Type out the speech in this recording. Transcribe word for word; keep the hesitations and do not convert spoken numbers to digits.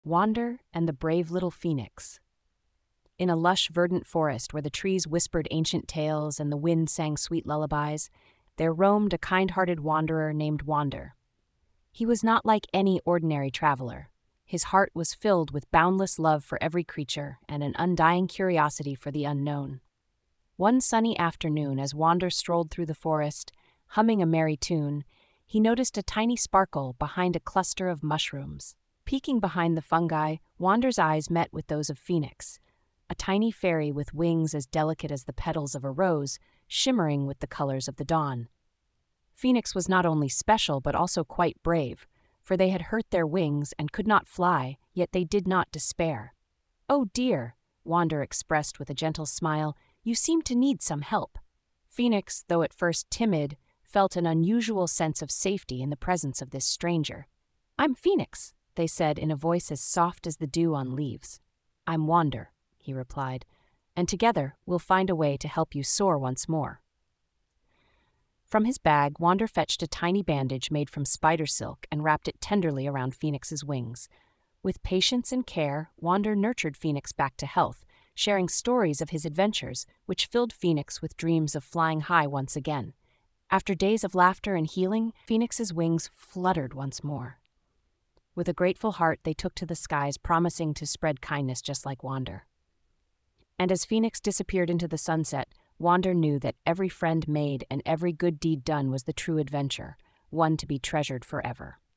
Wander and the Brave Little Phoenix. In a lush, verdant forest where the trees whispered ancient tales and the wind sang sweet lullabies, there roamed a kind-hearted wanderer named Wander. He was not like any ordinary traveler. His heart was filled with boundless love for every creature and an undying curiosity for the unknown. One sunny afternoon, as Wander strolled through the forest, humming a merry tune, he noticed a tiny sparkle behind a cluster of mushrooms. Peeking behind the fungi, Wander's eyes met with those of Phoenix, a tiny fairy with wings as delicate as the petals of a rose, shimmering with the colors of the dawn. Phoenix was not only special but also quite brave, for they had hurt their wings and could not fly, yet they did not despair. "Oh dear," Wander expressed with a gentle smile, "you seem to need some help." Phoenix, though at first timid, felt an unusual sense of safety in the presence of this stranger. "I'm Phoenix," they said in a voice as soft as the dew on leaves. "I'm Wander," he replied, "and together we'll find a way to help you soar once more." From his bag, Wander fetched a tiny bandage made from spider silk and wrapped it tenderly around Phoenix's wings. With patience and care, Wander nurtured Phoenix back to health, sharing stories of his adventures, which filled Phoenix with dreams of flying high once again. After days of laughter and healing, Phoenix's wings fluttered once more. With a grateful heart, they took to the skies, promising to spread kindness just like Wander. And as Phoenix disappeared into the sunset, Wander knew that every friend made and every good deed done was the true adventure, one to be treasured forever.